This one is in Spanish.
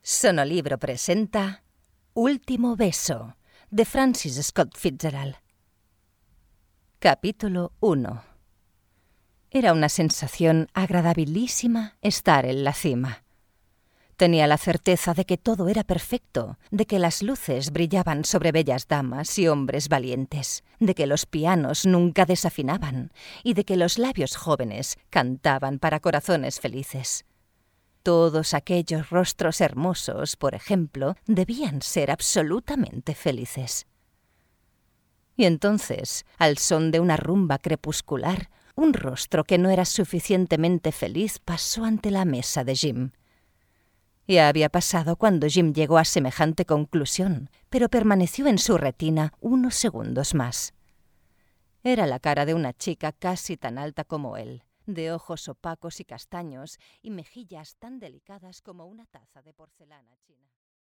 Sonolibro presenta Último beso, de Francis Scott Fitzgerald. Capítulo 1. Era una sensación agradabilísima estar en la cima. Tenía la certeza de que todo era perfecto, de que las luces brillaban sobre bellas damas y hombres valientes, de que los pianos nunca desafinaban y de que los labios jóvenes cantaban para corazones felices. Todos aquellos rostros hermosos, por ejemplo, debían ser absolutamente felices. Y entonces, al son de una rumba crepuscular, un rostro que no era suficientemente feliz pasó ante la mesa de Jim. Ya había pasado cuando Jim llegó a semejante conclusión, pero permaneció en su retina unos segundos más. Era la cara de una chica casi tan alta como él, de ojos opacos y castaños y mejillas tan delicadas como una taza de porcelana china.